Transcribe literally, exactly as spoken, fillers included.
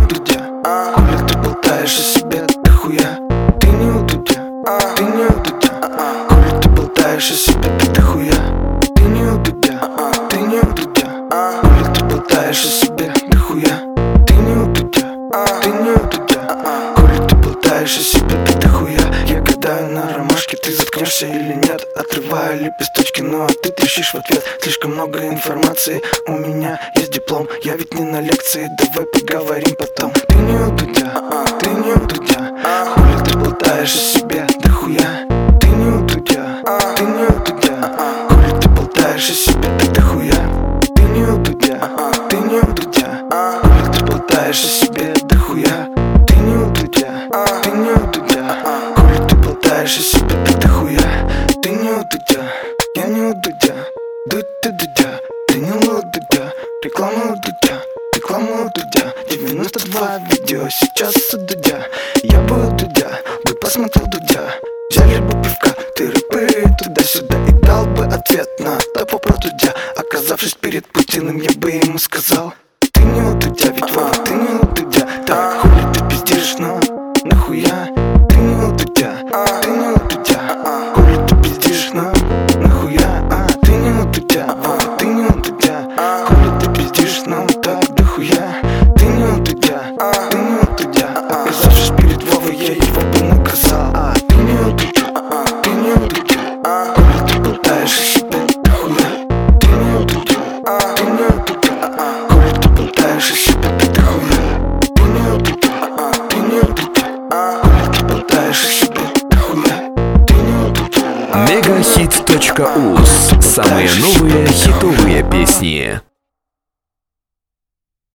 Дудя. Хули ты болтаешь о себе, да хуя? Ты не у Дудя, ты не у Дудя. Хули ты болтаешь о себе, да ты хуя? Ты не у Дудя, ты не у Дудя. Хули ты болтаешь о себе, да хуя? Ты не у Дудя, ты не у Дудя. Хули ты болтаешь о себе, да ты хуя? Я гадаю на ромашке, ты заткнешься или нет. Отрываю лепесточки, ну а ты трещишь в ответ. Слишком много информации, у меня есть диплом. Я ведь не на лекции, давай поговорим потом. Ты не у Дудя, ты не у Дудя. Хули ты болтаешь о себе, да хуя? Ты не у Дудя, ты не у Дудя. Хули ты болтаешь о себе, да ты хуя? Ты не у Дудя, ты не у Дудя. Хули ты болтаешь о себе, да хуя? Ты не у Дудя, ты не у Дудя. Хули ты болтаешь о себе, да ты хуя? Ты не у Дудя, я не у Дудя. Дудь ты Дудя, ты не у Дудя. Реклама у Дудя, реклама у Дудя. девяносто два видео сейчас у Дудя. Я бы у Дудя, бы посмотрел Дудя. Взяли бы пивка, ты рэпы туда-сюда и дал бы ответ на топ про Дудя. Оказавшись перед Путиным, я бы ему сказал: ты не у Дудя, ведь Вова, ты не у Дудя. Так хули ты пиздишь, ну нахуя? Ты не у Дудя, ты не у Дудя. Хули ты пиздишь, ну нахуя? А, ты не у Дудя, Вова, ты не у Дудя. Хули ты пиздишь, ну так да хуя? Ты не у Дудя, ты не у Дудя. Оказавшись перед Вовой, я его бы наказал. А, ты не у Дудя, ты не у Дудя. Хули ты болтаешь о себе, да хуя? Ты не у Дудя, ты не у Дудя. Хули ты болтаешь о себе, да хуя? Ты не у Дудя, ты не у Дудя. Хули ты болтаешь о себе, да хуя? Ты не у Дудя. Мегахит точка уз. Самые новые хитовые песни.